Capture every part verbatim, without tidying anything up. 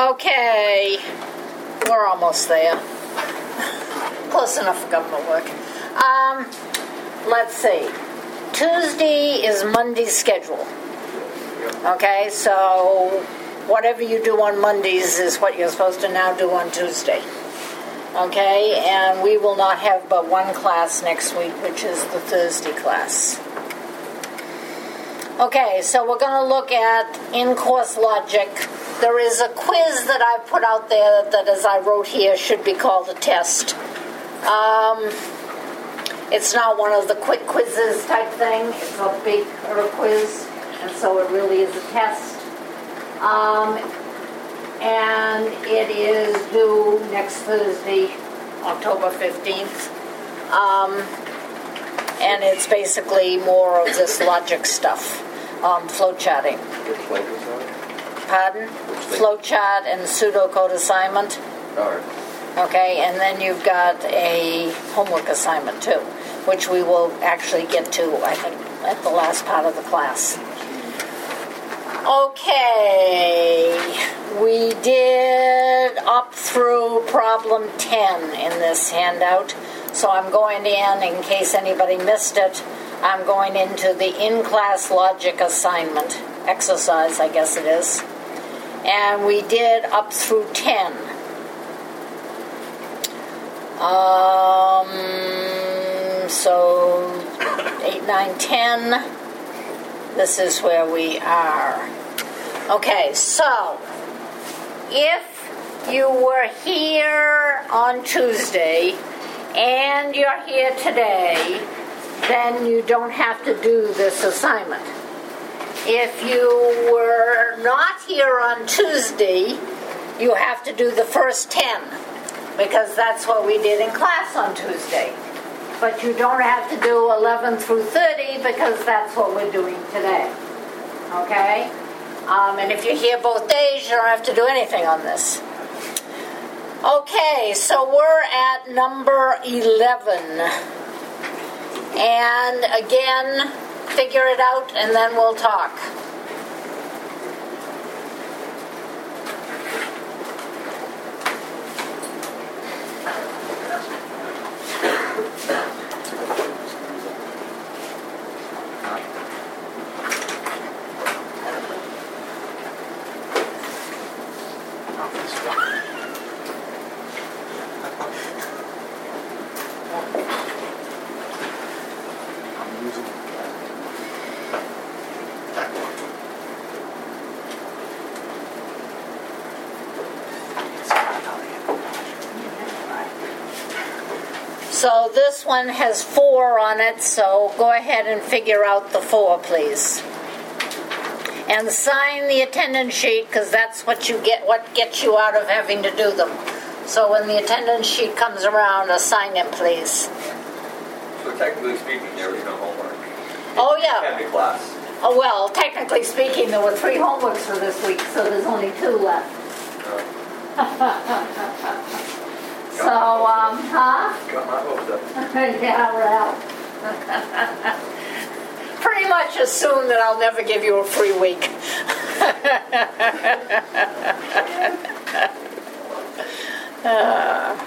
Okay, we're almost there. Close enough for government work. Um, let's see. Tuesday is Monday's schedule. Okay, so whatever you do on Mondays is what you're supposed to now do on Tuesday. Okay, and we will not have but one class next week, which is the Thursday class. Okay, so we're going to look at in-course logic. There is a quiz that I put out there that, as I wrote here, should be called a test. Um, it's not one of the quick quizzes type thing. It's a big quiz, and so it really is a test. Um, and it is due next Thursday, October fifteenth. Um, and it's basically more of this logic stuff, um, flow charting. Which link is that? Pardon? Flow chart and pseudocode assignment. All right. Okay, and then you've got a homework assignment too, which we will actually get to, I think, at the last part of the class. Okay, we did up through problem ten in this handout, so I'm going in, in case anybody missed it, I'm going into the in-class logic assignment, exercise I guess it is, and we did up through ten. Um, so eight, nine, ten. This is where we are. Okay, so if you were here on Tuesday and you're here today, then you don't have to do this assignment. If you were not here on Tuesday, you have to do the first ten, because that's what we did in class on Tuesday. But you don't have to do eleven through thirty, because that's what we're doing today. Okay? Um, and if you're here both days, you don't have to do anything on this. Okay, so we're at number eleven. And again, figure it out and then we'll talk. So this one has four on it, so go ahead and figure out the four, please. And sign the attendance sheet, because that's what you get, what gets you out of having to do them. So when the attendance sheet comes around, assign it, please. So technically speaking, there was no homework. Oh, yeah. Every class. Oh, well, technically speaking, there were three homeworks for this week, so there's only two left. Oh. So, um, huh? Got my hopes up. Yeah, well. Pretty much assume that I'll never give you a free week. uh.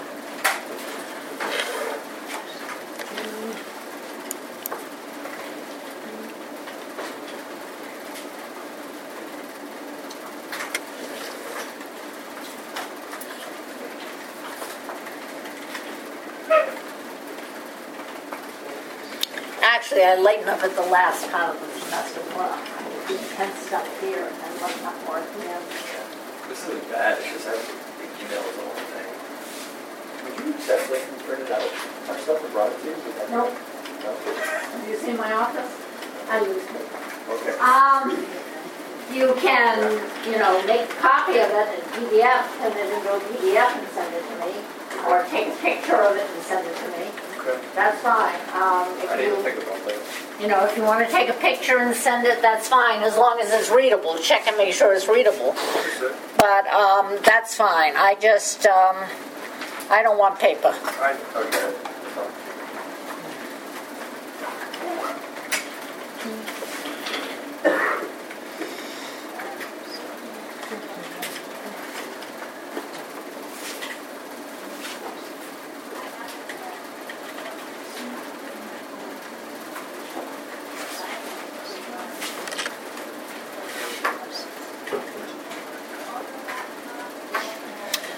Actually, I lighten up at the last part of the semester. Well, I do intense stuff here and lighten up more at the end. This isn't bad. It's just I have the emails all the thing. Would you definitely print it out? Our stuff and brought it to you? Nope. No. Have you seen my office? I use it. Okay. Um, you can, you know, make a copy of it in P D F, send it into a P D F and send it to me, or take a picture of it and send it to me. Okay. That's fine. Um, if I didn't you, think about that. you know, if you want to take a picture and send it, that's fine, as long as it's readable. Check and make sure it's readable. But um, that's fine. I just, um, I don't want paper. I, okay.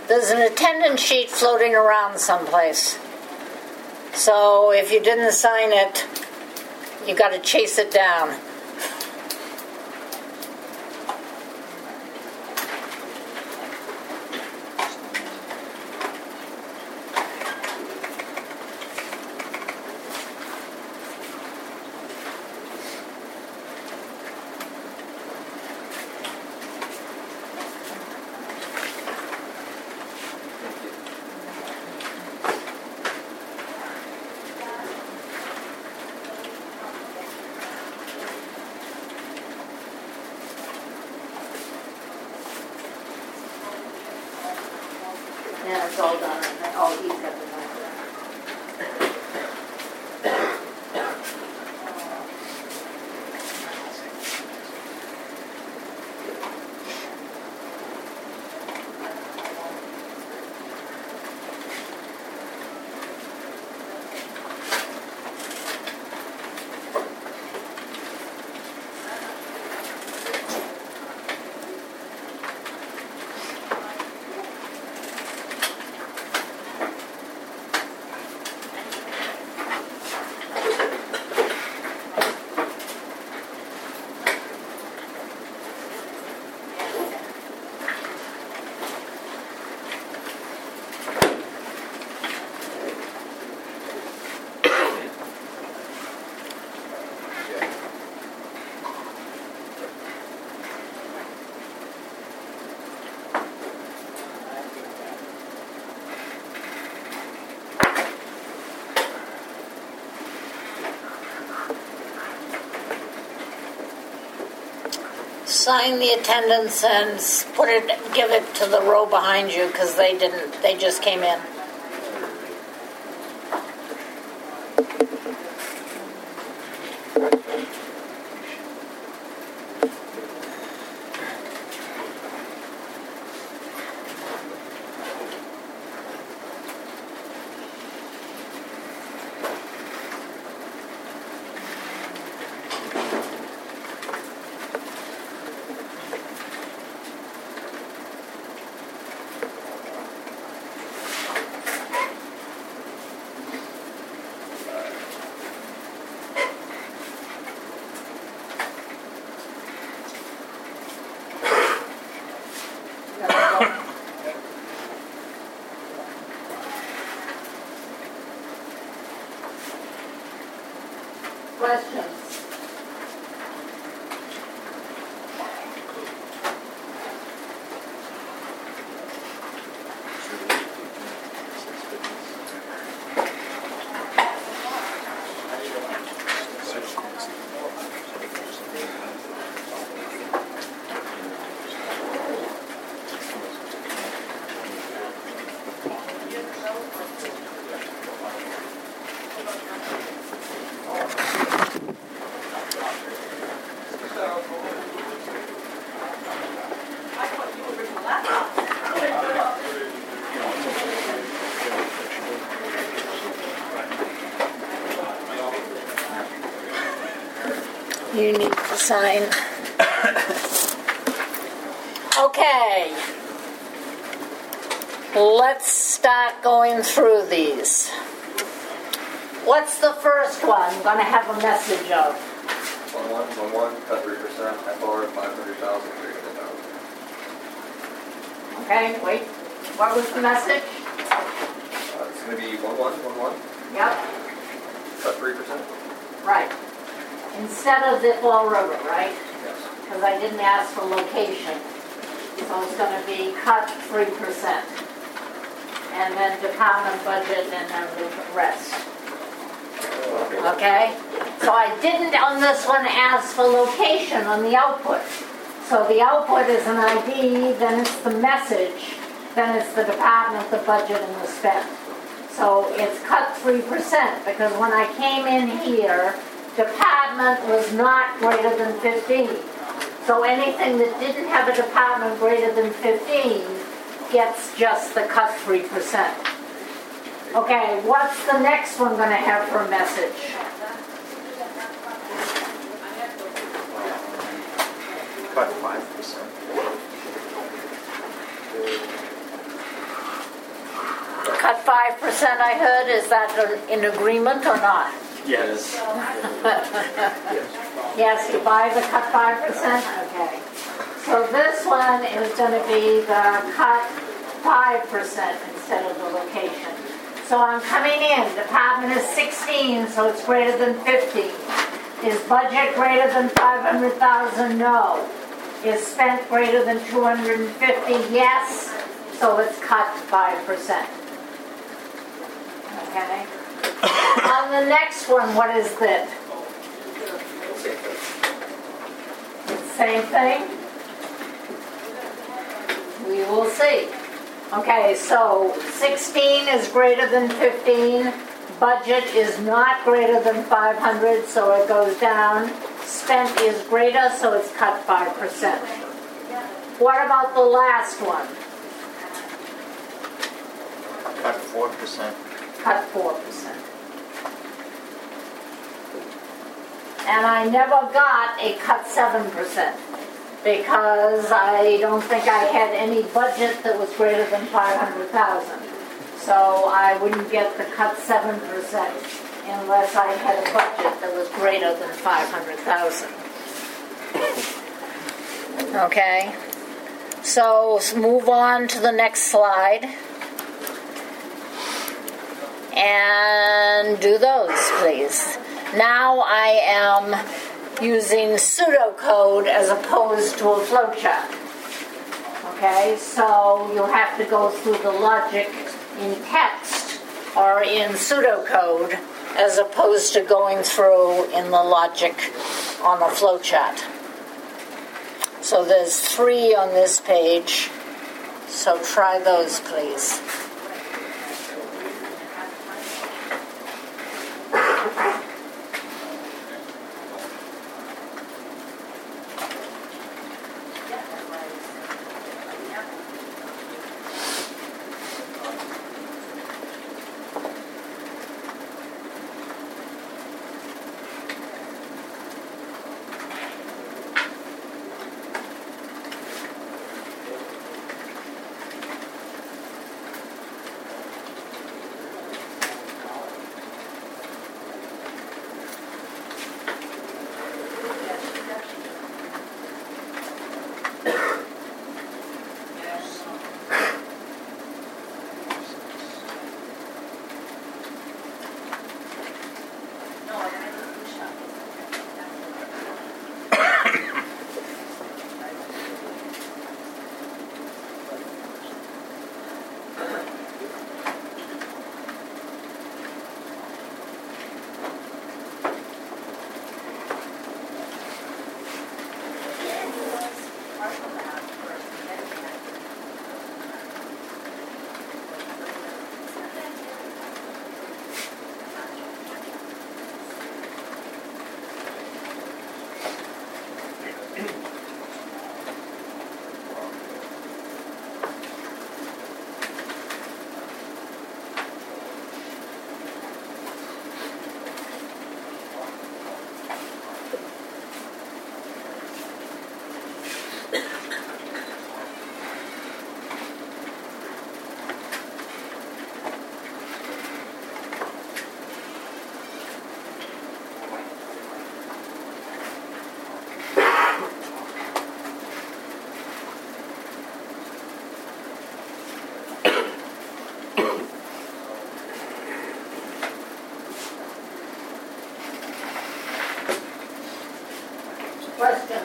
There's an attendance sheet floating around someplace. So if you didn't sign it, you got to chase it down. Yeah, it's all done. Oh, he's got the number. Sign the attendance and put it, give it to the row behind you because they didn't. They just came in. Questions? You need to sign. Okay. Let's start going through these. What's the first one? I'm going to have a message of. One one, one one, cut three percent, F R, five hundred thousand, three hundred thousand. Okay, wait. What was the message? Uh, it's going to be one one, one one, Yep. cut three percent. Right. Instead of the Fall River, right? Yes. Because I didn't ask for location. So it's going to be cut three percent. And then department budget and then the rest. Okay? So I didn't on this one ask for location on the output. So the output is an I D, then it's the message, then it's the department, the budget, and the spend. So it's cut three percent because when I came in here, department was not greater than fifteen. So anything that didn't have a department greater than fifteen gets just the cut three percent. Okay, what's the next one going to have for a message? Cut five percent. percent I heard, is that in agreement or not? Yes. Yes, to buy the cut five percent? Okay. So this one is going to be the cut five percent instead of the location. So I'm coming in, department is sixteen, so it's greater than fifty. Is budget greater than five hundred thousand? No. Is spent greater than two hundred fifty? Yes. So it's cut five percent. Okay. On the next one, what is this? Same thing? We will see. Okay, so sixteen is greater than fifteen. Budget is not greater than five hundred, so it goes down. Spent is greater, so it's cut five percent. What about the last one? Cut four percent. Cut four percent. And I never got a cut seven percent because I don't think I had any budget that was greater than five hundred thousand. So I wouldn't get the cut seven percent unless I had a budget that was greater than five hundred thousand. Okay, so let's move on to the next slide and do those, please. Now I am using pseudocode as opposed to a flowchart. Okay, so you have to go through the logic in text or in pseudocode as opposed to going through in the logic on a flowchart. So there's three on this page, so try those, please. Questions?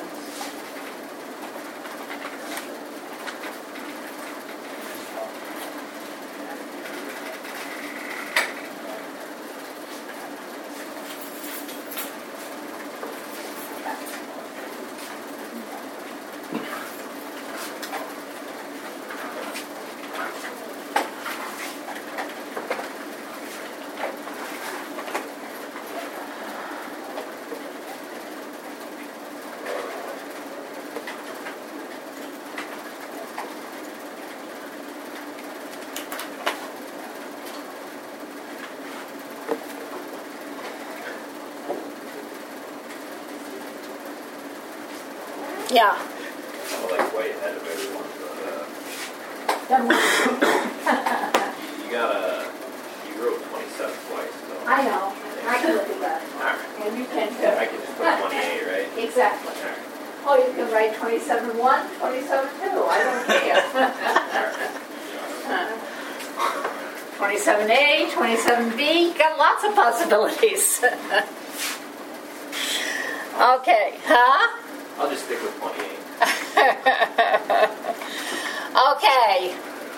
Yeah. I'm like way ahead of everyone, but uh, Then we- you gotta you I know, I can look at that. Alright. And you can I too. can just put twenty-eight, right? Exactly. Alright. Oh, you can write twenty-seven one, twenty-seven two, I don't care. twenty-seven A, twenty-seven B, got lots of possibilities. Okay, huh? I'll just stick with twenty-eight. Okay.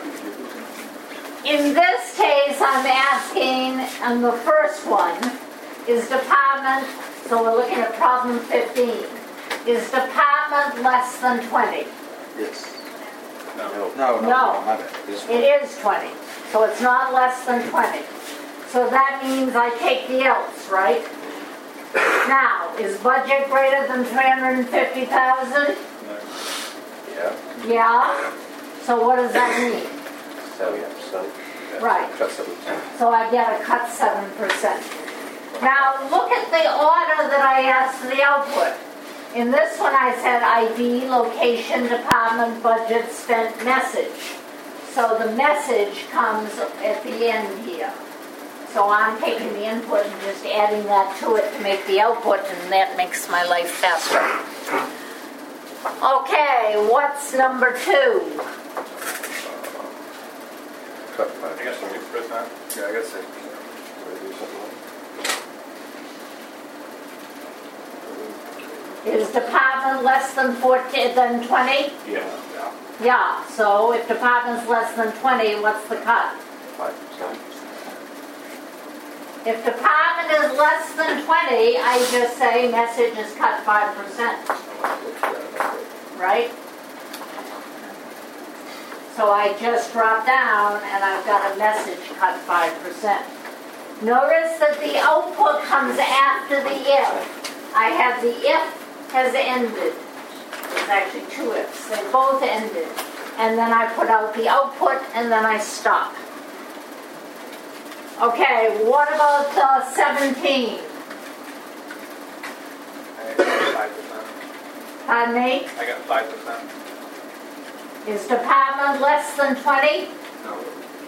In this case, I'm asking, on the first one, is department, so we're looking at problem fifteen. Is department less than twenty? Yes. No. No, no, No. no, my bad. This one. It is twenty, so it's not less than twenty. So that means I take the else, right? Now, is budget greater than three hundred fifty thousand? Yeah, Yeah. So what does that mean? seven percent. Right. Cut seven percent. So I get a cut seven percent. Now, look at the order that I asked for the output. In this one, I said I D, location, department, budget, spent, message. So the message comes at the end here. So I'm taking the input and just adding that to it to make the output, and that makes my life faster. Okay, what's number two? Cut five. I got six percent. Yeah, I got six percent. Do something like Is department less than fourteen, than twenty? Yeah. Yeah. Yeah, so if department's less than twenty, what's the cut? five percent. If department is less than twenty, I just say message is cut five percent, right? So I just drop down and I've got a message cut five percent. Notice that the output comes after the if. I have the if has ended. There's actually two ifs. They both ended. And then I put out the output and then I stop. Okay, what about uh, seventeen? I got five percent. Pardon me? I got five percent. Is department less than twenty? No.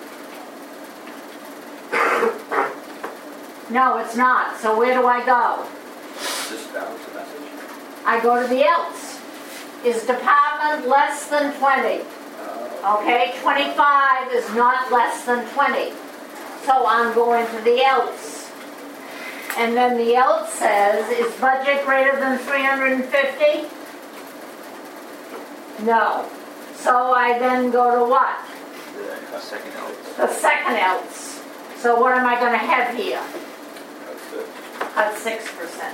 No, it's not. So where do I go? Just balance the message. I go to the else. Is department less than twenty? Uh, Okay, twenty-five is not less than twenty. So I'm going to the else. And then the else says, is budget greater than three hundred fifty? No. So I then go to what? The second else. The second else. So what am I going to have here? that's it. Cut six percent.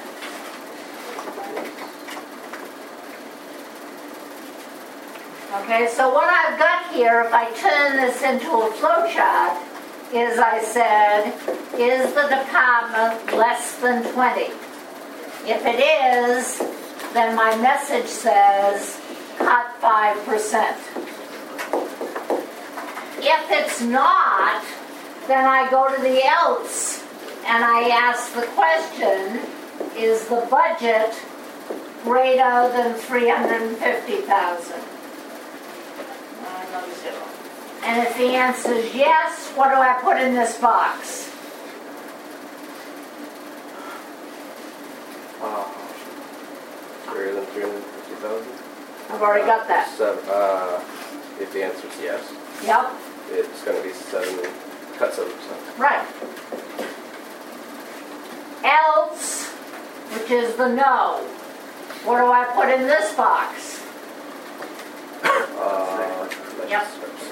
Okay, so what I've got here, if I turn this into a flow chart, is I said, is the department less than twenty? If it is, then my message says, cut five percent. If it's not, then I go to the else and I ask the question, is the budget greater than three hundred fifty thousand? Another zero. And if the answer is yes, what do I put in this box? Uh, greater than three hundred fifty thousand? I've already got that. Seven, uh, if the answer is yes, Yep, it's gonna be seven, cut seven percent. right. Else, which is the no. What do I put in this box? Uh, Yep.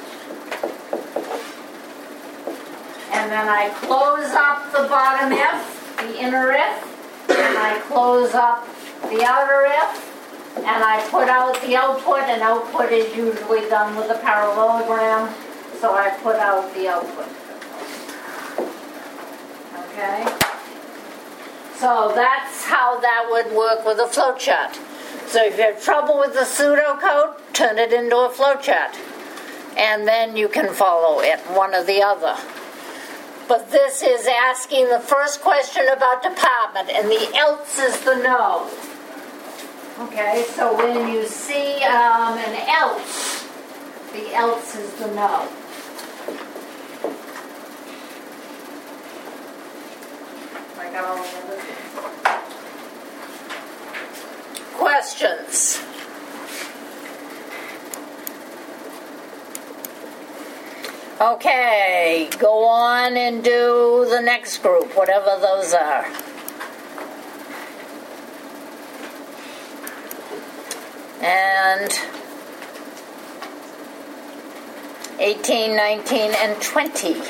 And then I close up the bottom if, the inner if, and I close up the outer if, and I put out the output, and output is usually done with a parallelogram, so I put out the output. Okay? So that's how that would work with a flowchart. So if you have trouble with the pseudocode, turn it into a flowchart. And then you can follow it, one or the other. But this is asking the first question about department, and the else is the no. Okay, so when you see um, an else, the else is the no. I got all the others. Questions? Okay, go on and do the next group, whatever those are. And eighteen, nineteen, and twenty.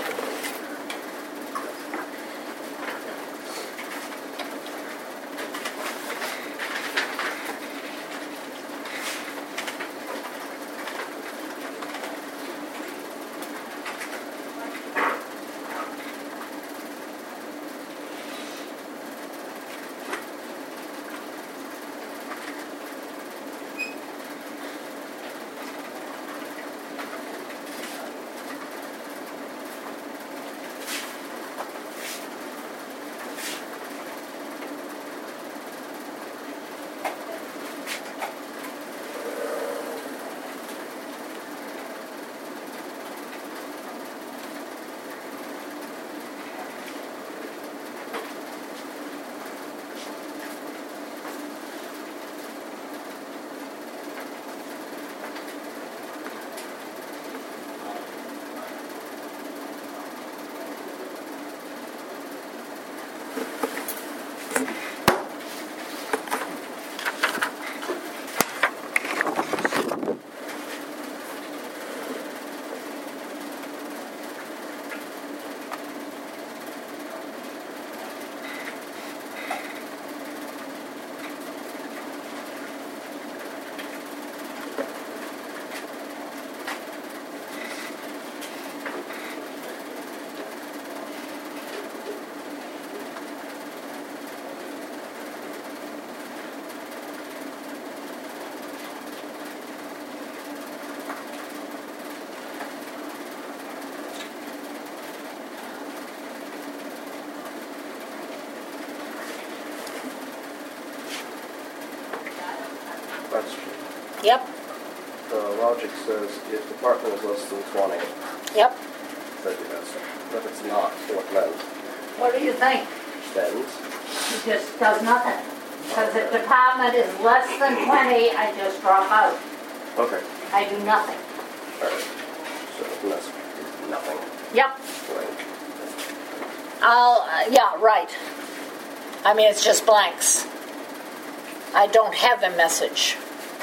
That's true. Yep, The logic says if department is less than twenty, yep. that it is. If it's not, what then? What do you think? Then, It just does nothing. Because if department is less than twenty, I just drop out. okay, I do nothing. alright. So that's nothing. Yep. Blank. I'll, uh, yeah, right. I mean, it's just blanks. I don't have a message.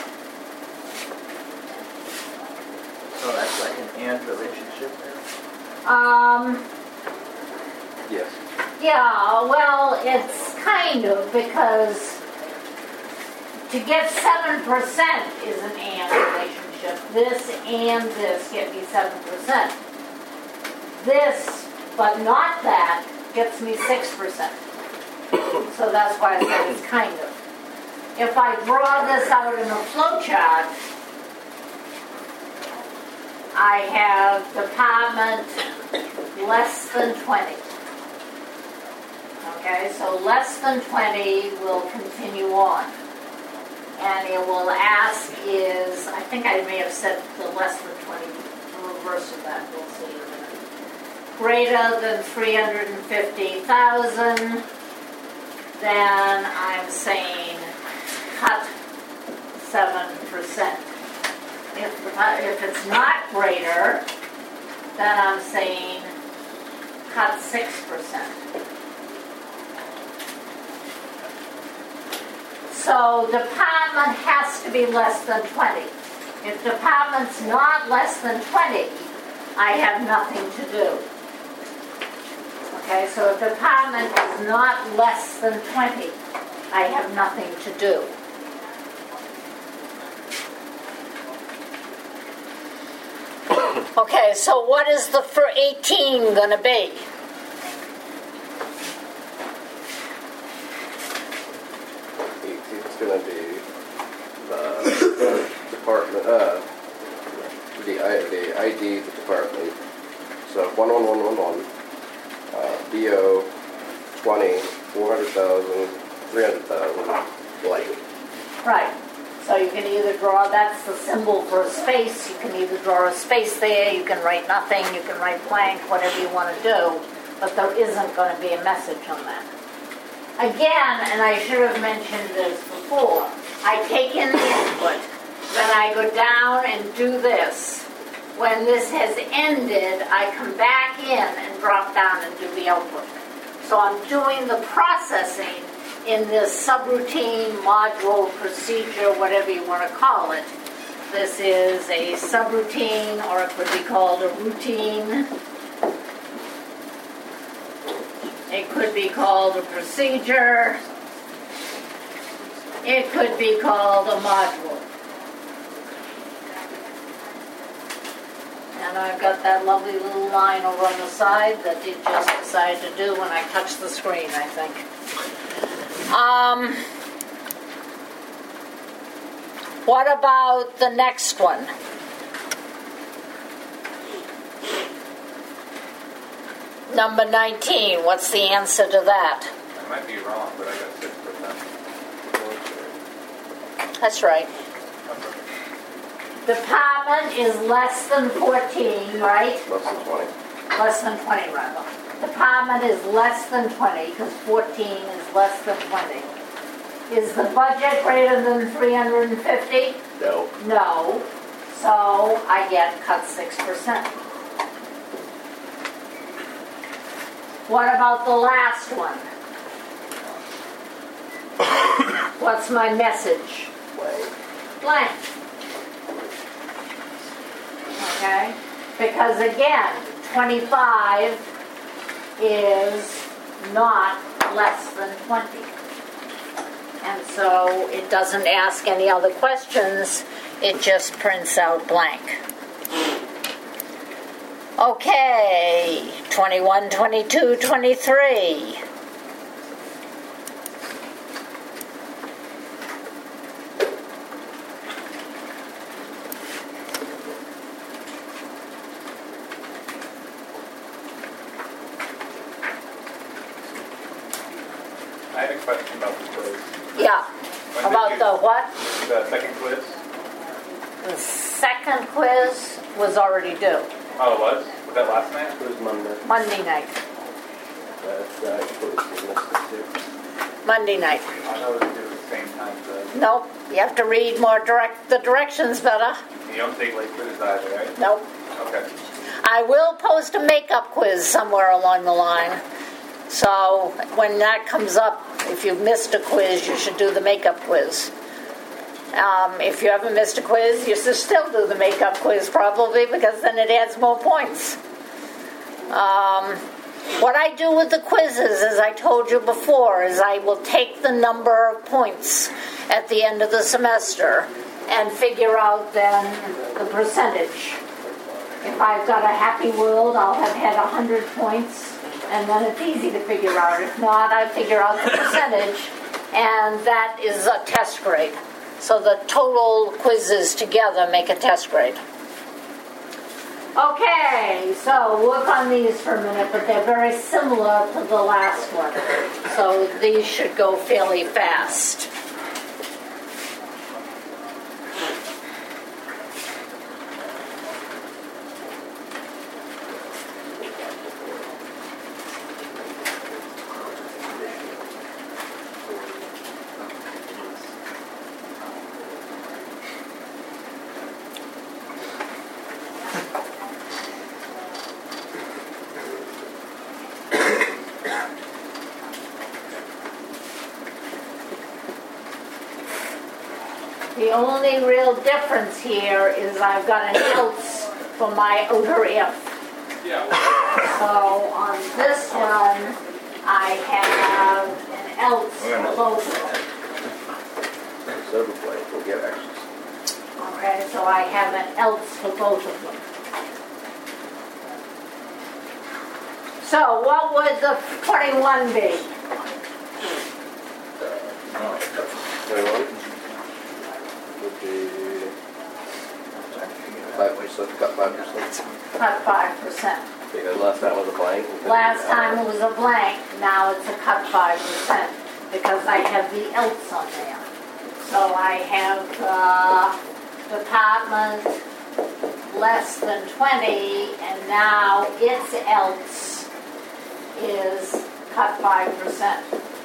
So that's like an and relationship there? Um, Yes. yeah, well, it's kind of because to get seven percent is an and relationship. This and this get me seven percent. This, but not that, gets me six percent. So that's why I said it's kind of. If I draw this out in a flow chart, I have department less than twenty. Okay, so less than twenty will continue on. And it will ask is, I think I may have said the less than twenty, the reverse of that, we'll see in a minute. Greater than three hundred fifty thousand, then I'm saying cut seven percent. If, uh, if it's not greater, then I'm saying cut six percent. So department has to be less than twenty. If department's not less than twenty, I have nothing to do. Okay, so if department is not less than twenty, I have nothing to do. Okay, so what is the for eighteen going to be? It's gonna be the department, uh, the I, the I D, the department. So one one one one one, uh, B O, twenty, four hundred thousand, three hundred thousand, blank. Right. So you can either draw, that's the symbol for a space, you can either draw a space there, you can write nothing, you can write blank, whatever you want to do. but there isn't going to be a message on that. Again, and I should have mentioned this before, I take in the input, then I go down and do this. When this has ended, I come back in and drop down and do the output. So I'm doing the processing in this subroutine, module, procedure, whatever you want to call it. This is a subroutine, or it could be called a routine. It could be called a procedure. It could be called a module. And I've got that lovely little line over on the side that it just decided to do when I touched the screen, I think. Um, what about the next one? Number nineteen, what's the answer to that? I might be wrong, but I got six percent. That's right. Department is less than fourteen, right? Less than twenty. Less than twenty, rather. Department is less than twenty, because fourteen is less than twenty. Is the budget greater than three hundred fifty? No. No. So I get cut six percent. What about the last one? What's my message? Blank. Blank. Okay? Because again, twenty-five is not less than twenty. And so it doesn't ask any other questions, it just prints out blank. Okay, twenty-one, twenty-two, twenty-three. I had a question about the quiz. Yeah, When did about you- the what? The second quiz? The second quiz was already due, Oh, it was? Was that last night? It was Monday. Monday night. That's right. You missed it too. Monday night. I know it was due at the same time, so Nope, you have to read more direct, the directions better. you don't take late quizzes either, right? Nope. Okay. I will post a makeup quiz somewhere along the line. So when that comes up, if you've missed a quiz, you should do the makeup quiz. Um, if you haven't missed a quiz, you should still do the makeup quiz probably, because then it adds more points. Um, what I do with the quizzes, as I told you before, is I will take the number of points at the end of the semester and figure out then the percentage. If I've got a happy world, I'll have had one hundred points, and then it's easy to figure out. If not, I figure out the percentage, and that is a test grade. So the total quizzes together make a test grade. Okay, so work on these for a minute, but they're very similar to the last one. So these should go fairly fast. The only real difference here is I've got an else for my outer if. Yeah. So on this one, I have an else for both of them. Silver plate. We'll get extras. Okay, so I have an else for both of them. So what would the twenty-one be? Twenty-one would be five percent. Cut five percent. Cut five percent. Because last time was a blank. Last time it was a blank, now it's a cut five percent because I have the else on there. So I have uh, department less than twenty, and now its else is cut five percent.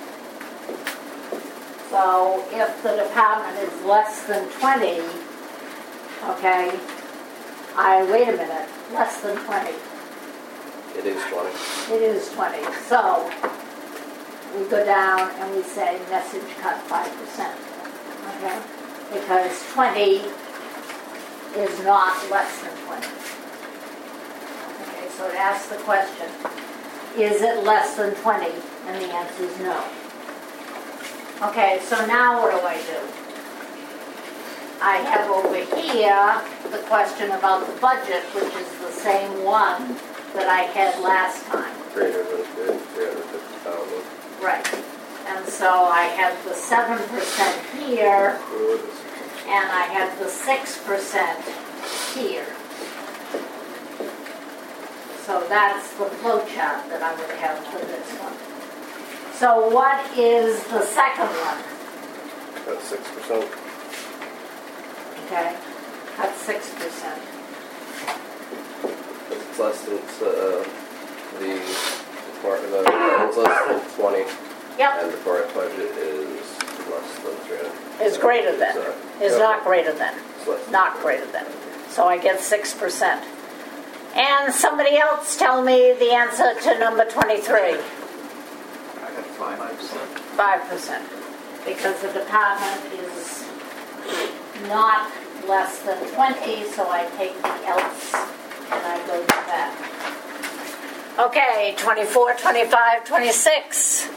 So if the department is less than twenty, okay, I, wait a minute, less than twenty. It is twenty. It is twenty. So we go down and we say message cut five percent. Okay? Because twenty is not less than twenty. Okay, so it asks the question, is it less than twenty? And the answer is no. Okay, so now what do I do? I have over here the question about the budget, which is the same one that I had last time. Greater than three hundred fifty thousand. Right. And so I have the seven percent here, and I have the six percent here. So that's the flow chart that I would have for this one. So what is the second one? That's six percent. Okay, that's six percent. It's less than uh, the part of the it's less than twenty, Yep, and the current budget is less than three hundred. is greater than, Sorry. is Yep. not greater than, It's less than. not greater than. So I get six percent. And somebody else tell me the answer to number twenty-three. I got five percent. Five percent, because the department is not less than twenty, so I take the else and I go to that. Okay, twenty-four, twenty-five, twenty-six.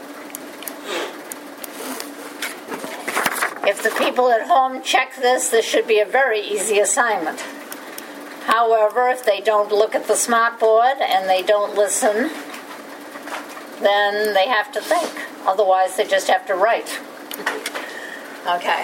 If the people at home check this, this should be a very easy assignment. However, if they don't look at the smartboard and they don't listen, then they have to think. Otherwise, they just have to write. Okay.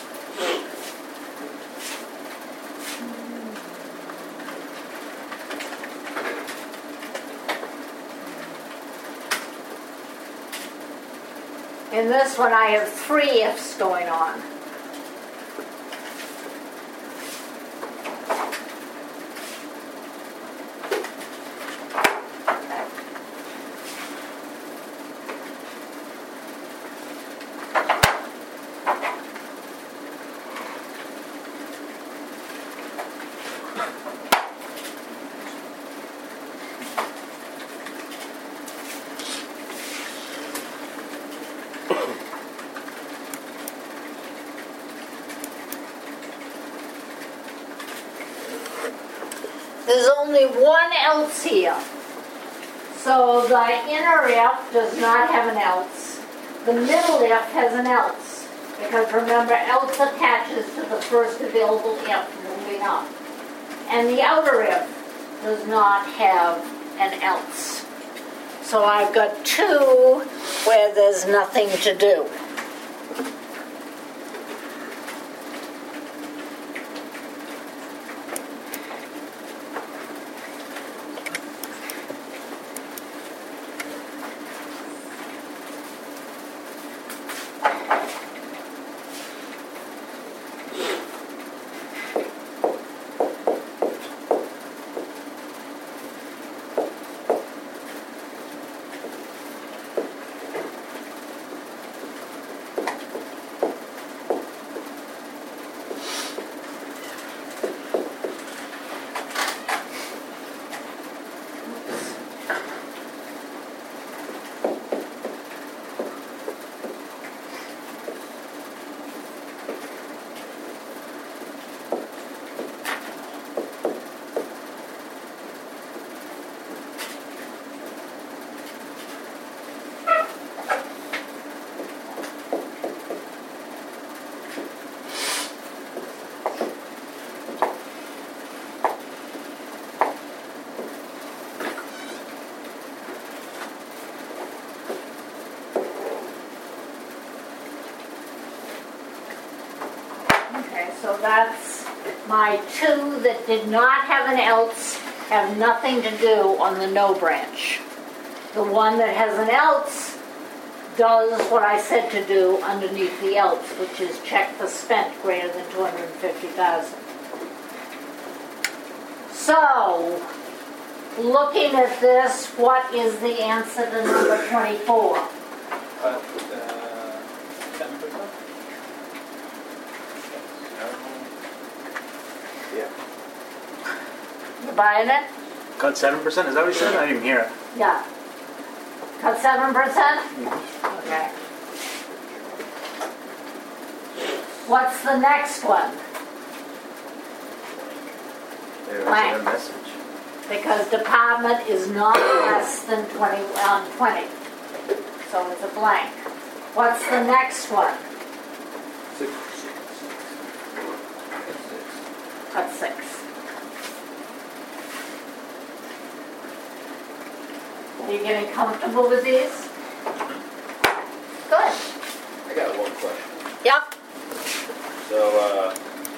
In this one, I have three ifs going on. There's only one else here. So the inner if does not have an else. The middle if has an else. Because remember, else attaches to the first available if moving up. And the outer if does not have an else. So I've got two where there's nothing to do. So that's my two that did not have an else, have nothing to do on the no branch. The one that has an else does what I said to do underneath the else, which is check the spent greater than two hundred fifty thousand. So looking at this, what is the answer to number twenty-four? Cut, uh, ten percent? Yeah. You buying it? Cut seven percent. Is that what you said? I didn't even hear it. Yeah. Cut seven percent? Okay. What's the next one? There's Blank. a message. Because department is not less than twenty, um, twenty. So it's a blank. What's the next one? Six. Cut six. Are you getting comfortable with these? Good. I got one question. Yep. So, uh,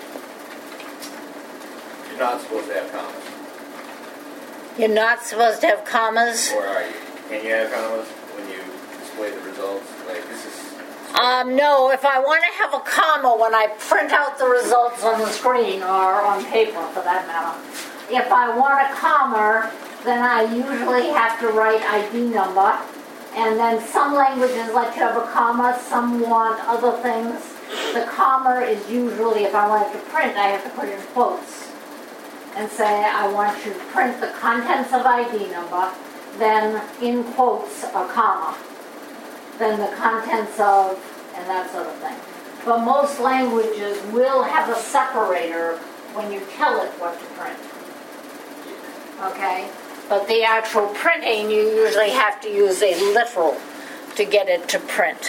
you're not supposed to have commas, You're not supposed to have commas. or are you? Can you have commas when you display the results? Like, this is... Um, no, if I want to have a comma when I print out the results on the screen or on paper for that matter, if I want a comma, then I usually have to write I D number. And then some languages let you have a comma, some want other things. The comma is usually, if I want it to print, I have to put in quotes and say I want you to print the contents of I D number, then in quotes a comma, then the contents of, and that sort of thing. But most languages will have a separator when you tell it what to print. Okay? But the actual printing, you usually have to use a literal to get it to print.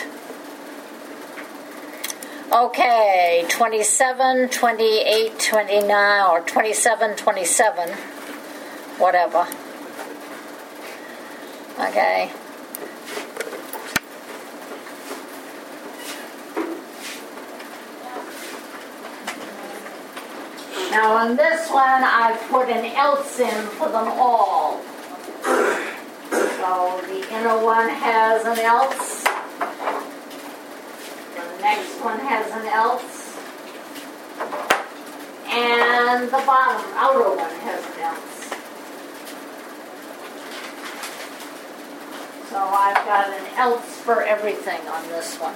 Okay, twenty-seven, twenty-eight, twenty-nine, or twenty-seven, twenty-seven, whatever. Okay. Now on this one, I've put an else in for them all. So the inner one has an else. The next one has an else. And the bottom, outer one has an else. So I've got an else for everything on this one.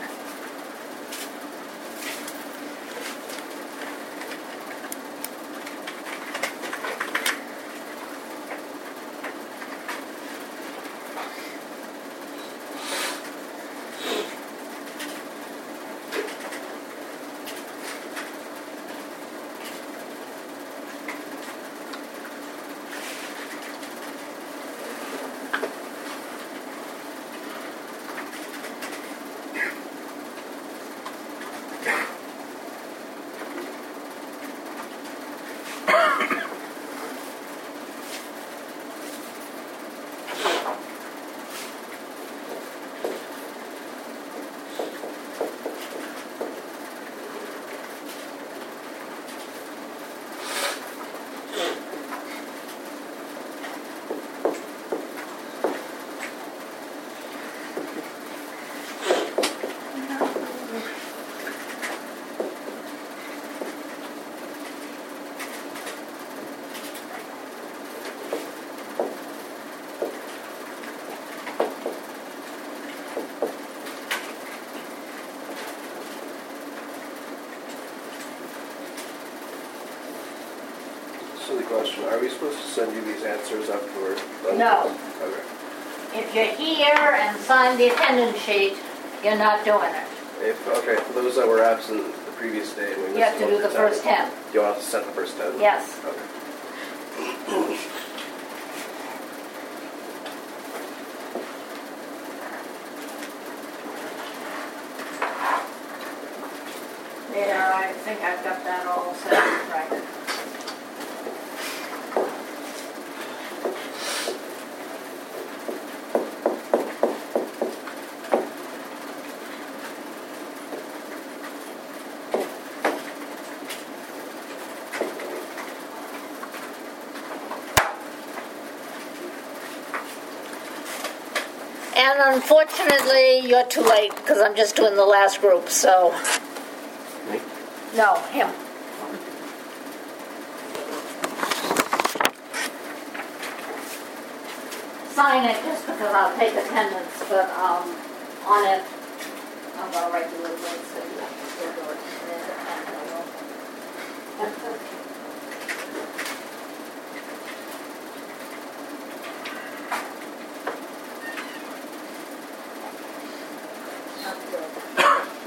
Silly question. Are we supposed to send you these answers after we're done? No. Okay. If you're here and sign the attendance sheet, you're not doing it. If, okay, for those that were absent the previous day, and we missed You have to one do the for first ten, ten. you want us to send the first ten? Yes. Okay. There, I think I've got that all set right. And unfortunately, you're too late because I'm just doing the last group, so. Me? No, him. sign it just because I'll take attendance, but, um, on it, I'm gonna write the little notes so you have to still do it. And I will. That's good.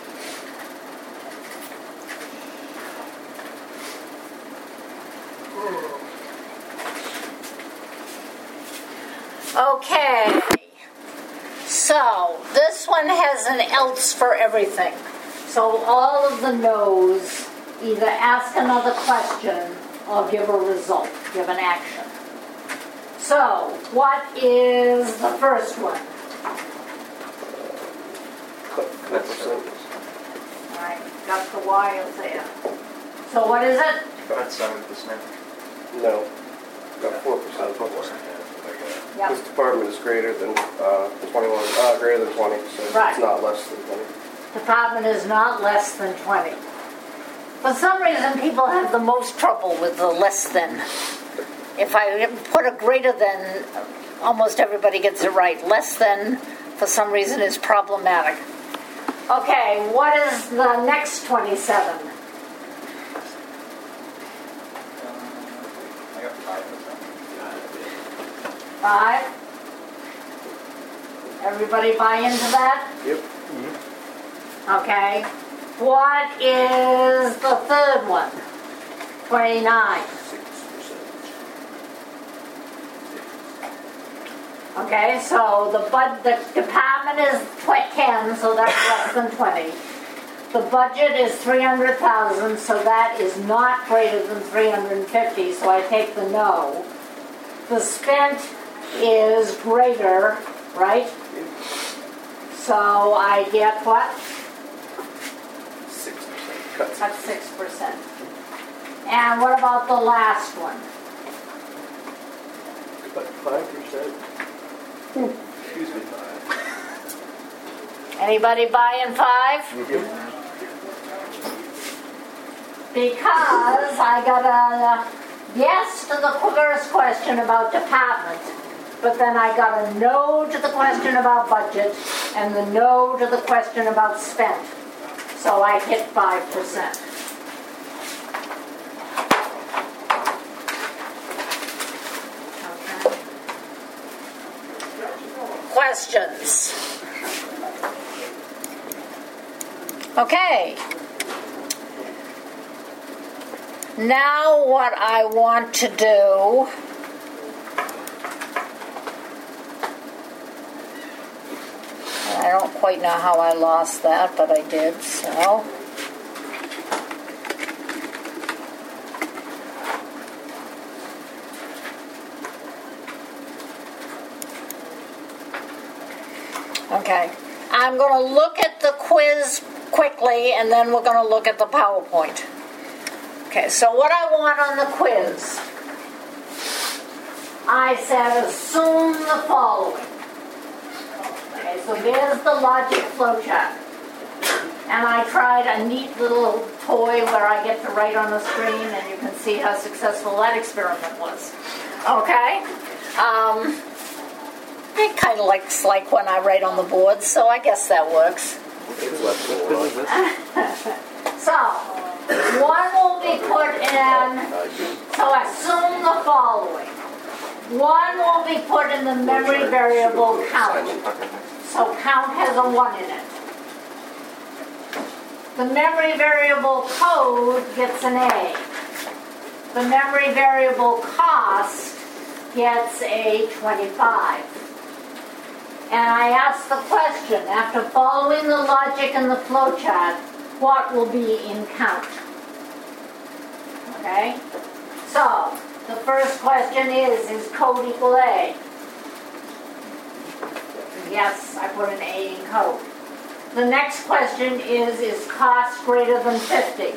Okay, so this one has an else for everything. So all of the no's either ask another question or give a result, give an action. So what is the first one? Cut, cut percent. All right, got the Y's there. So what is it? Cut seven percent. No, got four percent. Yep. This department is greater than uh, twenty-one, uh, greater than twenty, so Right. it's not less than twenty. Department is not less than twenty. For some reason, people have the most trouble with the less than. If I put a greater than, almost everybody gets it right. Less than, for some reason, is problematic. Okay, what is the next twenty-seven? I got five percent. Five? Everybody buy into that? Yep. Okay. What is the third one? twenty-nine. Six percent. Okay, so the bud, the department is tw- ten, so that's less than twenty. The budget is three hundred thousand, so that is not greater than three hundred fifty, so I take the no. The spent is greater, right? So I get what? Six percent. Cut That's six percent. And what about the last one? cut five percent. Excuse me, five. Anybody buy in five? Because I got a yes to the first question about department, but then I got a no to the question about budget and the no to the question about spent. So I hit five percent. Questions? Okay. Now what I want to do I don't quite know how I lost that, but I did, so okay. I'm going to look at the quiz quickly, and then we're going to look at the PowerPoint. Okay, so what I want on the quiz, I said assume the following. Okay, so there's the logic flowchart. And I tried a neat little toy where I get to write on the screen, and you can see how successful that experiment was. Okay? Um, it kind of looks like when I write on the board, so I guess that works. It's less than one. So, one will be put in, so assume the following. One will be put in the memory variable count. So count has a one in it. The memory variable code gets an A. The memory variable cost gets a twenty-five. And I ask the question, after following the logic in the flowchart, what will be in count? Okay? So, the first question is, is code equal A? Yes, I put an A in code. The next question is, is cost greater than fifty?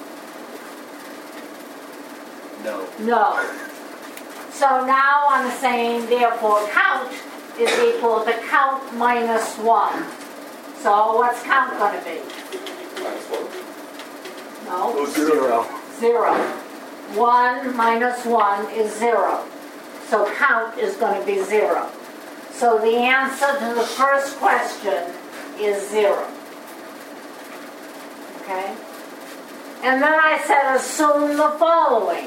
No. No. So now I'm saying, therefore, count is equal to count minus one. So what's count going to be? Minus one. No, Zero. zero. One minus one is zero. So count is going to be zero. So the answer to the first question is zero. Okay? And then I said assume the following.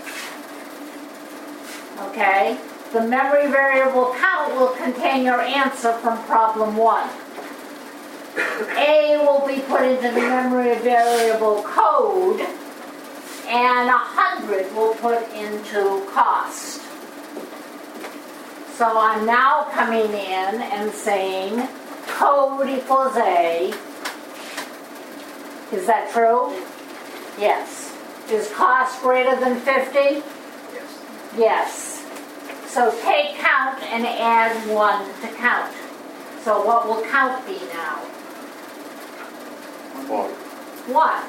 Okay? The memory variable count will contain your answer from problem one. A will be put into the memory variable code, and one hundred will put into cost. So I'm now coming in and saying code equals A. Is that true? Yes. Is cost greater than fifty? Yes. Yes. So take count and add one to count. So what will count be now? One. One.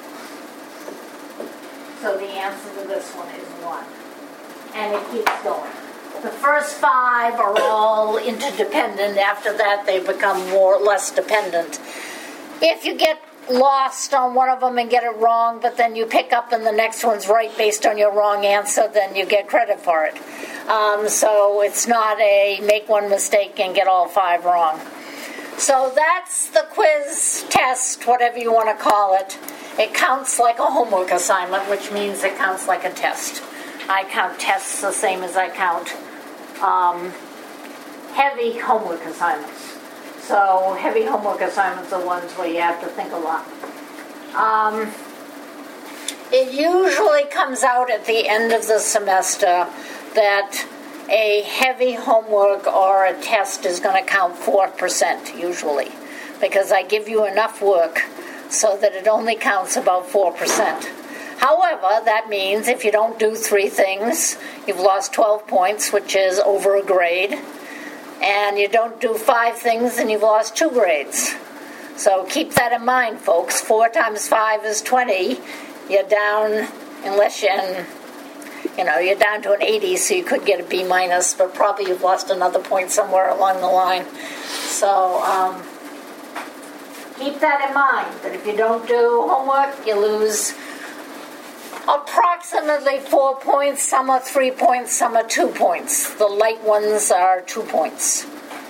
So the answer to this one is one. And it keeps going. The first five are all interdependent. After that, they become more or less dependent. If you get lost on one of them and get it wrong, but then you pick up and the next one's right based on your wrong answer, then you get credit for it. Um, so it's not a make one mistake and get all five wrong. So that's the quiz, test, whatever you want to call it. It counts like a homework assignment, which means it counts like a test. I count tests the same as I count um, heavy homework assignments. So heavy homework assignments are ones where you have to think a lot. Um, it usually comes out at the end of the semester that a heavy homework or a test is going to count four percent usually, because I give you enough work so that it only counts about four percent. However, that means if you don't do three things, you've lost twelve points, which is over a grade. And you don't do five things, and you've lost two grades. So keep that in mind, folks. Four times five is twenty. You're down, unless you're in, you know, you're down to an eighty, so you could get a B minus, but probably you've lost another point somewhere along the line. So um, keep that in mind, that if you don't do homework, you lose approximately four points. Some are three points, some are two points. The light ones are two points.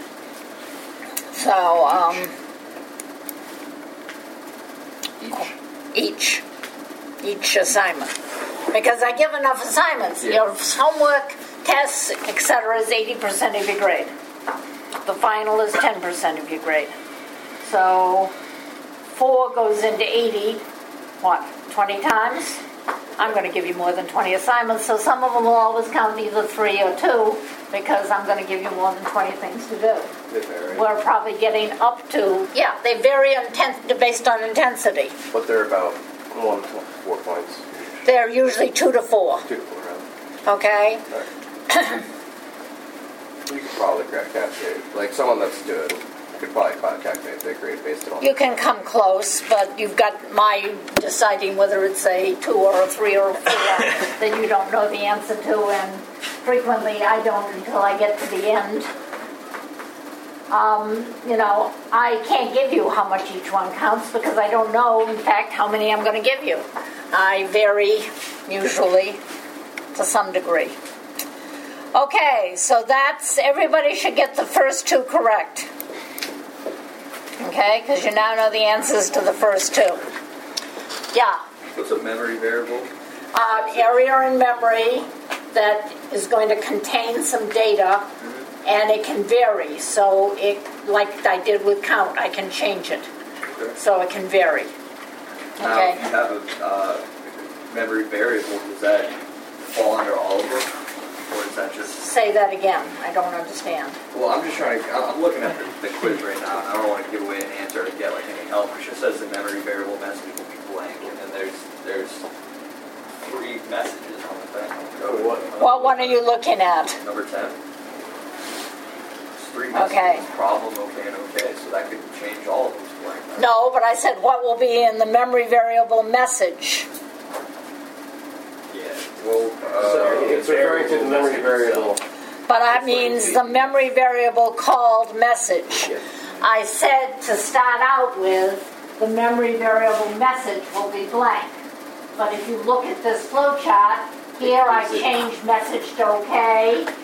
So, um, Each. each. Each assignment. Because I give enough assignments. Yeah. Your homework, tests, et cetera is eighty percent of your grade. The final is ten percent of your grade. So, four goes into eighty, what, twenty times? I'm going to give you more than twenty assignments, so some of them will always count either three or two, because I'm going to give you more than twenty things to do. They vary. We're probably getting up to, yeah, they vary on ten, based on intensity. But they're about one to four points. They're usually two to four, Two to four rounds. okay? Right. You could probably crack calculate. Like someone that's good could probably calculate their grade based on. You can come close, but you've got my deciding whether it's a two or a three or a four that you don't know the answer to, and frequently I don't until I get to the end. Um, you know, I can't give you how much each one counts because I don't know, in fact, how many I'm going to give you. I vary, usually, to some degree. Okay, so that's, everybody should get the first two correct. Okay, because you now know the answers to the first two. Yeah. What's a memory variable? Uh, area in memory that is going to contain some data, and it can vary. So, it, like I did with count, I can change it. Okay. So it can vary. Now, Okay. if you have a uh, memory variable, does that fall under all of them? Or is that just... Say that again. I don't understand. Well, I'm just trying to... I'm looking at the, the quiz right now, and I don't want to give away an answer to get like any help. It just says the memory variable message will be blank, and then there's there's three messages on the thing. Oh, what? What one are you looking at? Number ten. It's three messages. Okay. Problem, okay, and okay. So that could change all of those blank. No, but I said what will be in the memory variable message. Yeah. Well, uh, So it's referring to the memory message variable. itself. But that means the memory variable called message. Yes. I said to start out with, the memory variable message will be blank. But if you look at this flow chart, here I changed message to okay,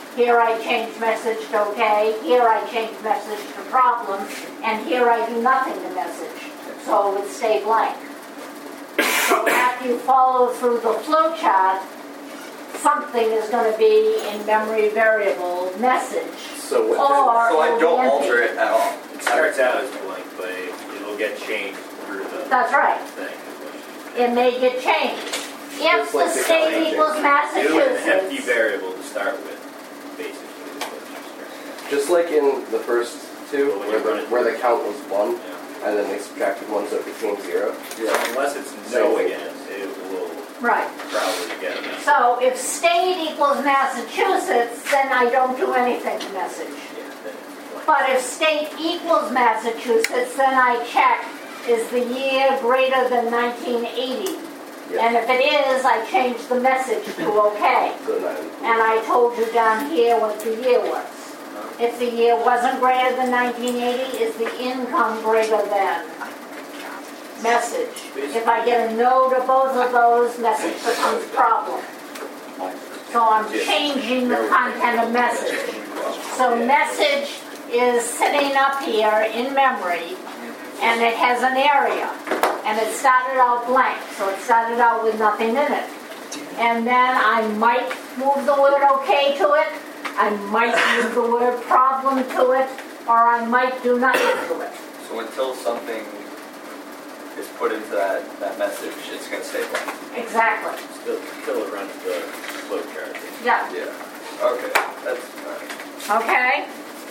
Here I change message to okay, here I change message to problem, and here I do nothing to message. So it would stay blank. So after you follow through the flow chart, something is going to be in memory variable message. So what Or So I it'll don't be empty. alter it at all. It starts out as blank, but it- it'll get changed through the That's right. thing. It may get changed. If It's like the the state count equals Do an empty Massachusetts, variable to start with, basically. is what you're saying. Just like in the first two, Well, when where you run the, it where the through. count was one, Yeah. and then they subtracted one, so it became zero. So unless it's no again, it will right. probably get a message. So if state equals Massachusetts, then I don't do anything to message. Yeah, then it's blank. But if state equals Massachusetts, then I check, is the year greater than nineteen eighty? Yeah. And if it is, I change the message to okay. So then, And I told you down here what the year was. If the year wasn't greater than nineteen eighty, is the income greater than? Message. If I get a no to both of those, message becomes problem. So I'm changing the content of message. So message is sitting up here in memory, and it has an area. And it started out blank, so it started out with nothing in it. And then I might move the word okay to it, I might move the word problem to it, or I might do nothing to it. So until something is put into that, that message, it's going to stay blank. Exactly. Still, still it runs the flow chart. Yeah. Yeah. Okay. That's all right. Okay?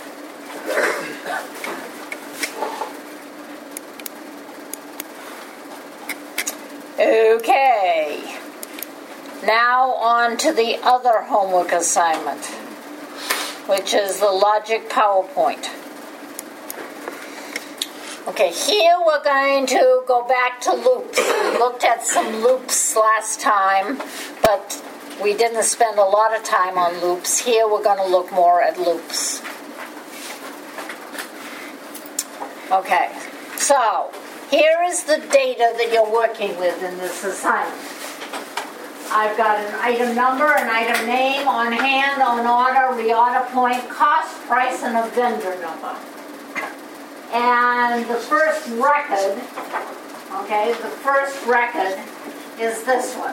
Okay. Now on to the other homework assignment, which is the logic PowerPoint. Okay, here we're going to go back to loops. We looked at some loops last time, but we didn't spend a lot of time on loops. Here we're going to look more at loops. Okay, so here is the data that you're working with in this assignment. I've got an item number, an item name, on hand, on order, reorder point, cost, price, and a vendor number. And the first record, okay, the first record is this one.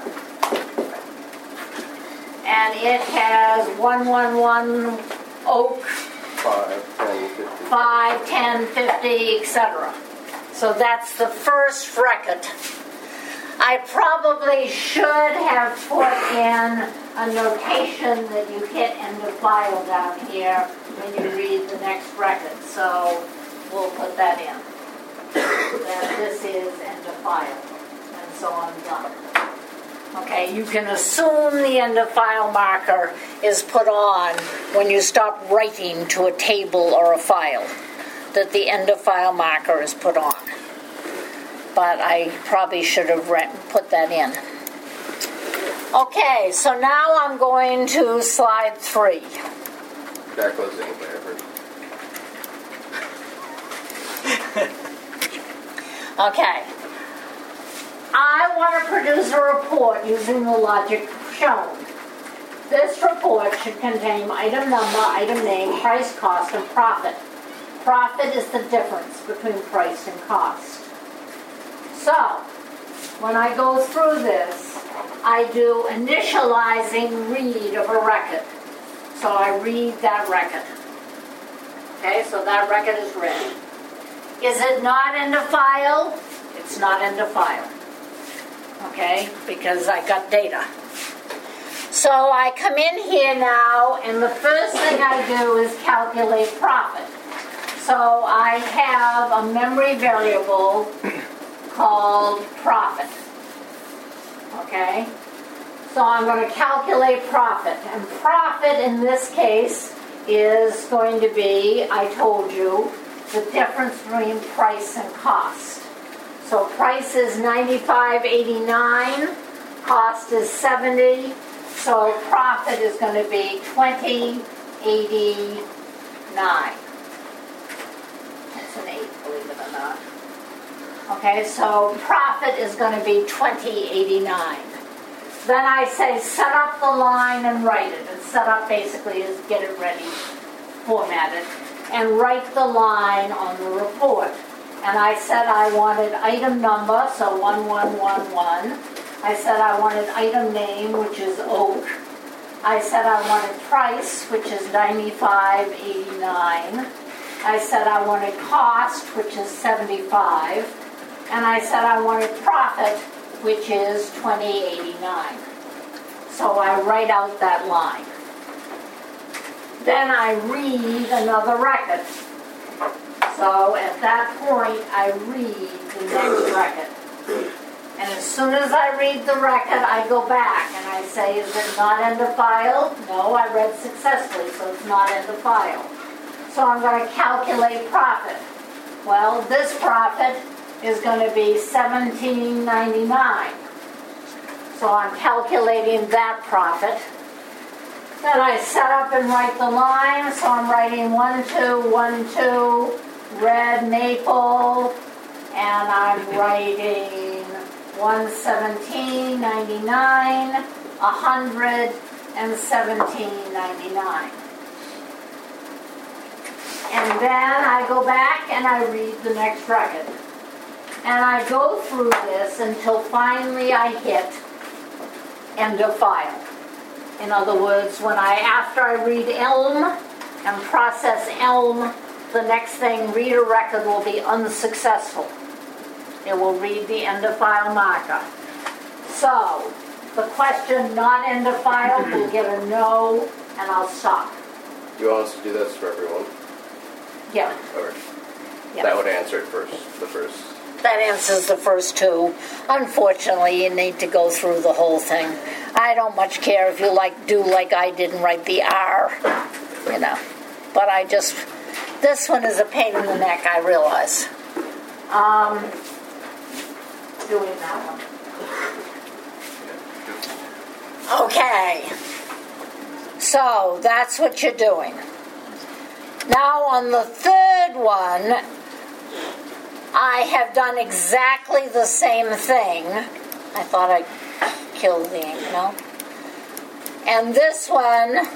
And it has one one one Oak, five, ten, fifty. five, ten, fifty, et cetera. So that's the first record. I probably should have put in a notation that you hit end of file down here when you read the next record. So we'll put that in. That this is end of file. And so I'm done. Okay, you can assume the end of file marker is put on when you stop writing to a table or a file, that the end of file marker is put on. But I probably should have re- put that in. Okay, so now I'm going to slide three. That goes in whatever. Okay. I want to produce a report using the logic shown. This report should contain item number, item name, price, cost, and profit. Profit is the difference between price and cost. So, when I go through this, I do initializing read of a record. So I read that record. Okay, so that record is read. Is it not in the file? It's not in the file. Okay, because I got data. So I come in here now, and the first thing I do is calculate profit. So I have a memory variable called profit. Okay? So I'm going to calculate profit. And profit in this case is going to be, I told you, the difference between price and cost. So price is ninety-five eighty-nine, cost is seventy, so profit is going to be twenty eighty-nine. That's an eight, believe it or not. Okay, so profit is going to be twenty eighty-nine. Then I say set up the line and write it. And set up basically is get it ready, formatted, and write the line on the report. And I said I wanted item number, so one one one one. I said I wanted item name, which is Oak. I said I wanted price, which is ninety-five eighty-nine. I said I wanted cost, which is seventy-five. And I said I wanted profit, which is twenty eighty-nine. So I write out that line. Then I read another record. So at that point, I read the next record. And as soon as I read the record, I go back and I say, is it not end of file? No, I read successfully, so it's not end of file. So I'm going to calculate profit. Well, this profit is going to be seventeen ninety-nine. So I'm calculating that profit. Then I set up and write the line, so I'm writing one two one two, red maple, and I'm writing one seventeen ninety-nine, one hundred, and seventeen ninety-nine. And then I go back and I read the next record. And I go through this until finally I hit end of file. In other words, when I, after I read Elm and process Elm, the next thing, read a record, will be unsuccessful. It will read the end of file marker. So, the question not end of file will get a no, and I'll stop. You want us to do this for everyone? Yeah. Or yeah. that would answer it first, the first. That answers the first two. Unfortunately, you need to go through the whole thing. I don't much care if you like do like I did and write the R, you know. But I just, this one is a pain in the neck, I realize. Um, doing that one. Okay. So, that's what you're doing. Now, on the third one, I have done exactly the same thing. I thought I killed the ink, no? And this one,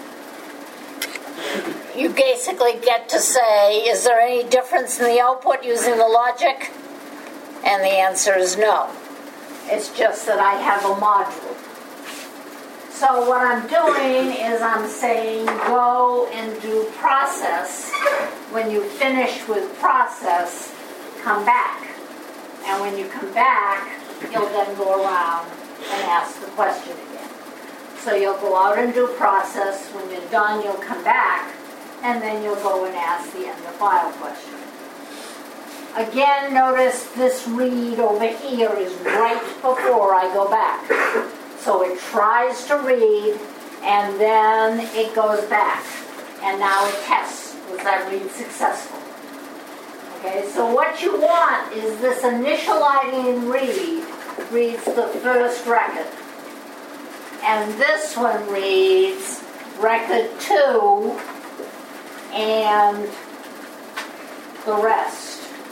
you basically get to say, is there any difference in the output using the logic? And the answer is no. It's just that I have a module. So what I'm doing is I'm saying go and do process. When you finish with process, come back. And when you come back, you'll then go around and ask the question again. So you'll go out and do process. When you're done, you'll come back, and then you'll go and ask the end of file question. Again, notice this read over here is right before I go back. So it tries to read, and then it goes back. And now it tests, was that read successful? Okay, so what you want is this initializing read reads the first record. And this one reads record two and the rest.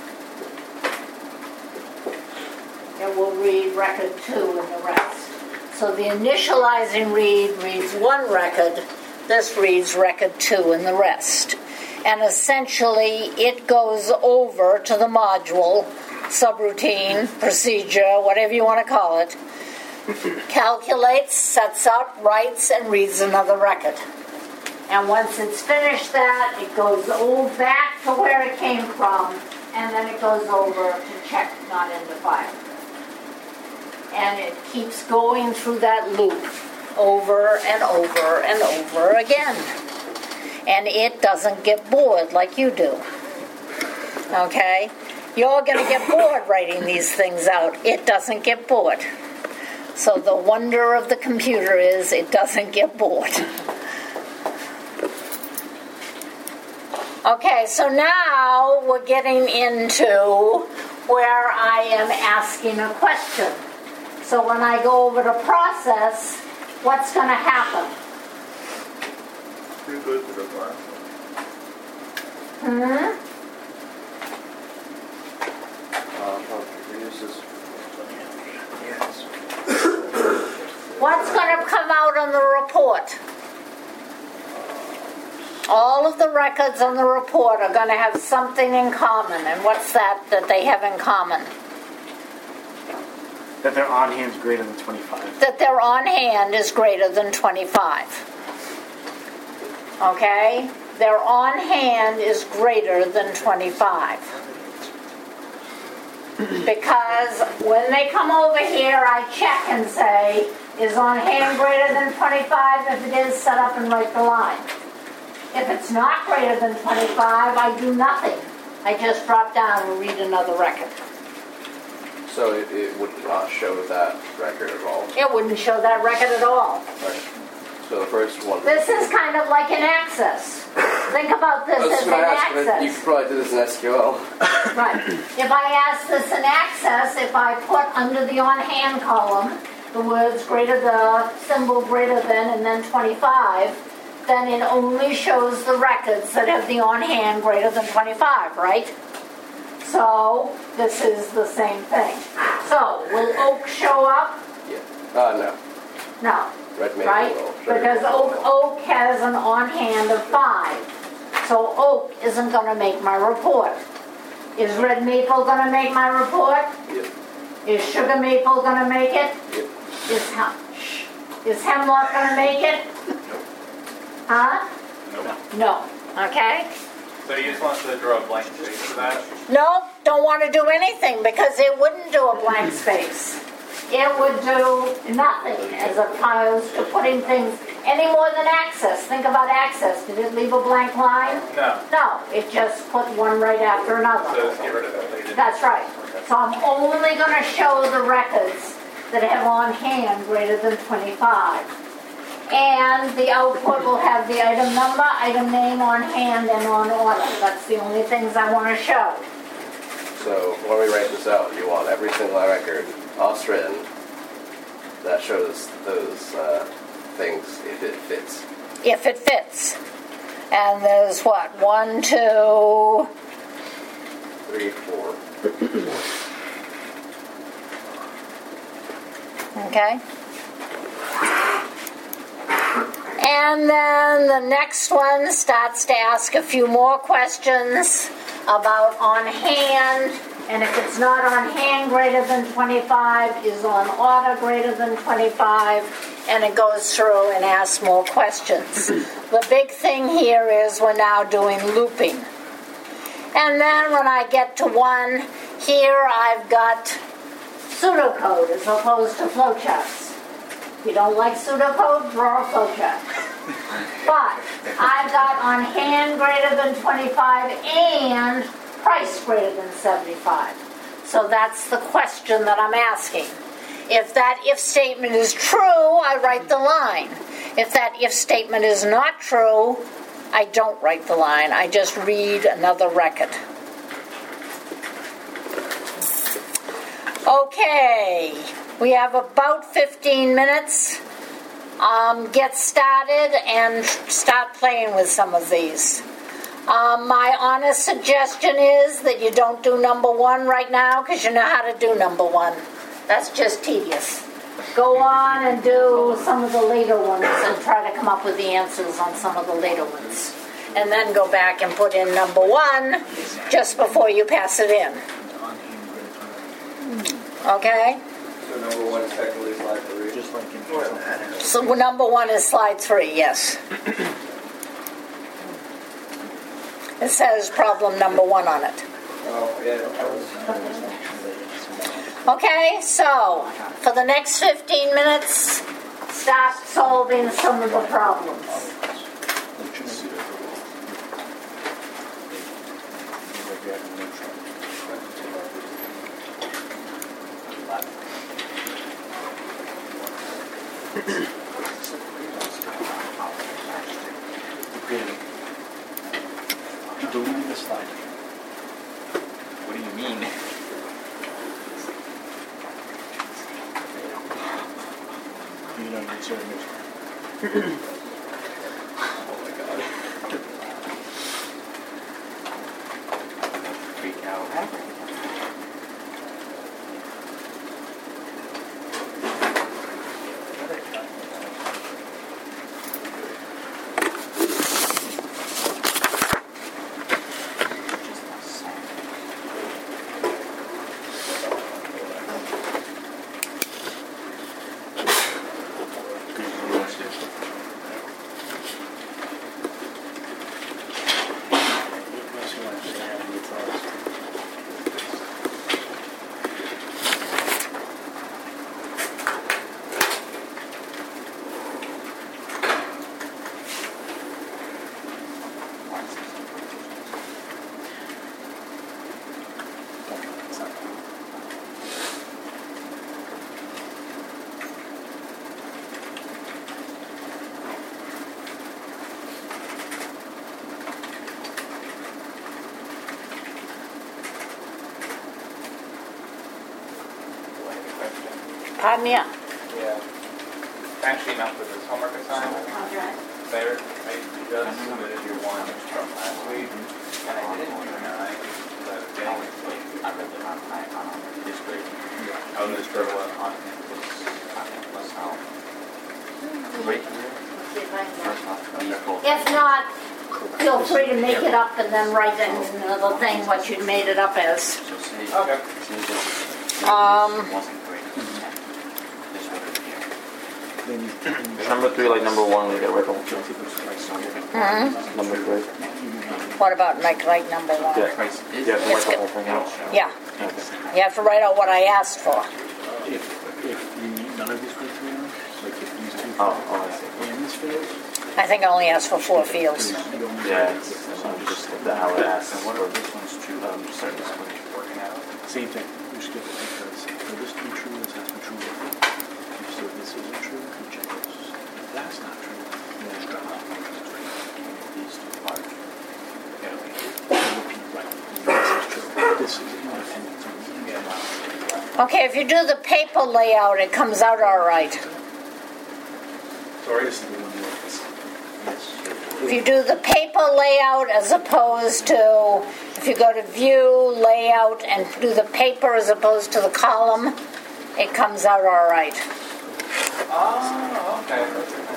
It will read record two and the rest. So the initializing read reads one record, this reads record two and the rest. And essentially it goes over to the module, subroutine, procedure, whatever you want to call it, calculates, sets up, writes, and reads another record. And once it's finished that, it goes all back to where it came from, and then it goes over to check not in the file. And it keeps going through that loop over and over and over again. And it doesn't get bored like you do. Okay? You're going to get bored writing these things out. It doesn't get bored. So the wonder of the computer is it doesn't get bored. Okay, so now we're getting into where I am asking a question. So when I go over to process, what's going to happen? You go to the bar. Hmm? Uh, how to use this? What What's going to come out on the report? All of the records on the report are going to have something in common. And what's that that they have in common? That their on hand's greater than twenty-five. That their on hand is greater than twenty-five. Okay? Their on hand is greater than twenty-five. Because when they come over here, I check and say, is on hand greater than twenty-five? If it is, set up and write the line. If it's not greater than twenty-five, I do nothing. I just drop down and read another record. So it, it would not show that record at all. It wouldn't show that record at all. Right. So the first one. This is kind of like an access. Think about this That's as what an I asked, but you access. could probably do this in S Q L. Right. If I ask this in access, if I put under the on-hand column the words greater the symbol greater than and then twenty-five, then it only shows the records that have the on-hand greater than twenty-five, right? So this is the same thing. So will oak show up? Yeah. Uh, no. No. Red maple Right? will show Because you. oak oak has an on-hand of five. So oak isn't going to make my report. Is red maple going to make my report? Yep. Is sugar maple going to make it? Yep. Is, hem- shh. Is hemlock going to make it? Huh? Nope. No. Okay? So you just want to draw a blank space for that? No, don't want to do anything because it wouldn't do a blank space. It would do nothing as opposed to putting things any more than access. Think about access. Did it leave a blank line? No. No, it just put one right after So another. just get rid of it. That's right. So I'm only going to show the records that have on hand greater than twenty-five. And the output will have the item number, item name on hand, and on order. That's the only things I want to show. So when we write this out, you want every single record, off written, that shows those uh, things if it fits. If it fits. And there's what? One, two, Three, four. okay. And then the next one starts to ask a few more questions about on hand. And if it's not on hand greater than twenty-five, is on order greater than twenty-five, and it goes through and asks more questions. The big thing here is we're now doing looping. And then when I get to one, here I've got pseudocode as opposed to flowcharts. If you don't like pseudocode, draw a flowchart. But I've got on hand greater than twenty-five and price greater than seventy-five. So that's the question that I'm asking. If that if statement is true, I write the line. If that if statement is not true, I don't write the line. I just read another record. Okay, we have about fifteen minutes. Um, get started and start playing with some of these. Um, my honest suggestion is that you don't do number one right now because you know how to do number one. That's just tedious. Go on and do some of the later ones and try to come up with the answers on some of the later ones. And then go back and put in number one just before you pass it in. Okay? So number one is technically slide three. Just like in So number one is slide three, yes. It says problem number one on it. Oh, yeah, that was. Okay, so for the next fifteen minutes, start solving some of the problems. You deleted the slide. What do you mean? You know, it's certain. Oh my god. Freak out. Um, yeah. Yeah. Actually, not for this homework assignment. Okay. There, I just submitted your one from last week, and I didn't do nine, but I was getting it late. I read it on my, on this grade. I was just for what, on campus, on campus, how? Wait. If not, feel free to make it up and then write in the thing what you made it up as. Okay. Um, Number three, like number one, we get rid of. mhm. Number three. What about like, like number one? Yeah, yeah, to write the whole thing out. Yeah. You have to write out what I asked for. If, if you need none of these criteria, like if these two Oh, oh, I see. and this fails, I think I only asked for four fields. you only Yeah, get it's so um, just the how it asks. And what are this one's true? Um, certain schools. Working out. same thing. You skip it because for this to be true, this has to be true with it. If so this isn't true, you check this. If that's not true, you just drop out. These two are true. You repeat right. This is true. This is independent. Okay, if you do the paper layout, it comes out all right. Sorry, this is the one you want. Yes. If you do the paper layout as opposed to, if you go to view, layout, and do the paper as opposed to the column, it comes out all right. Oh, okay.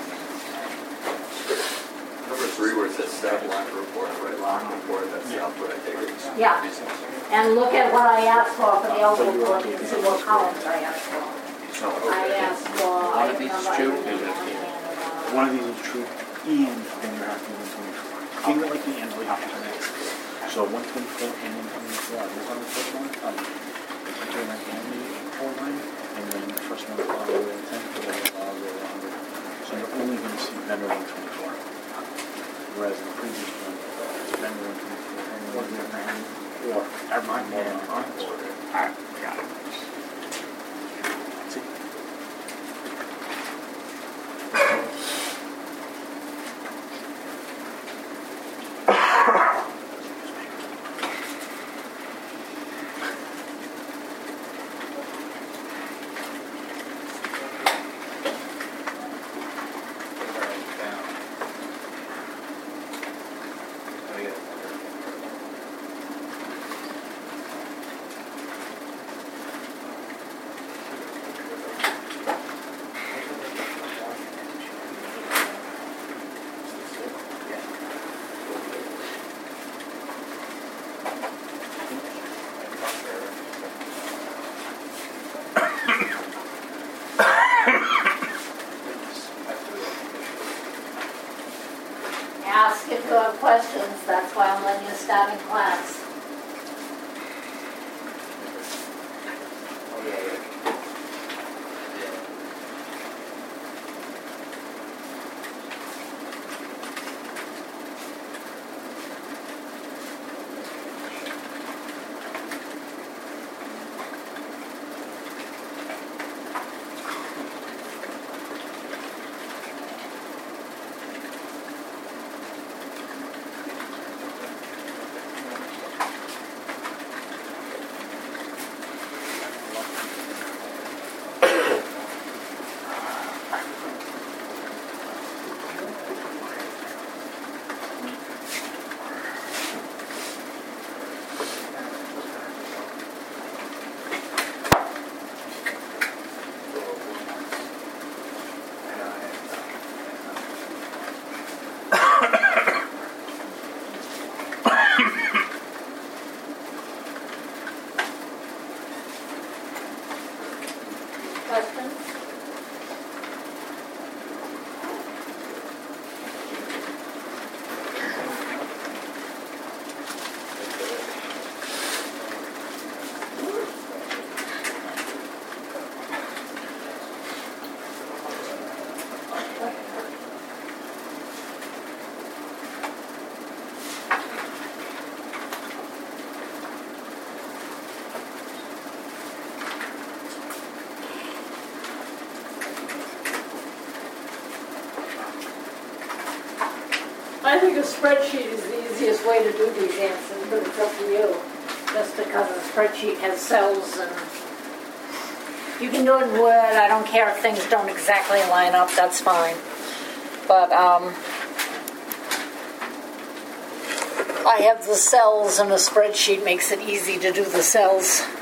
Number three, where it says staff line report, right line report, that's the output I take it. Yeah. And look at what I asked for for the output report, you can see what columns I asked for. So, I asked for. One of these is true? One of these is true, and then you're having one twenty-four. Think of it like the and we have to connect. So one twenty-four and one twenty-four, look on the first one, um, it's between like and the four line, and then the first one all the way to ten, the other all the way to one hundred. So you're only going to see vendor one twenty-four. Whereas in the previous one, it's vendor one twenty-four and one hundred, or every more on on order. I got it. See? Ask if you have questions, that's why I'm letting you start in class. Questions? I think a spreadsheet is the easiest way to do these answers, but it's up to you. Just because a spreadsheet has cells and You can do it in Word. I don't care if things don't exactly line up. That's fine. But um, I have the cells, and a spreadsheet makes it easy to do the cells.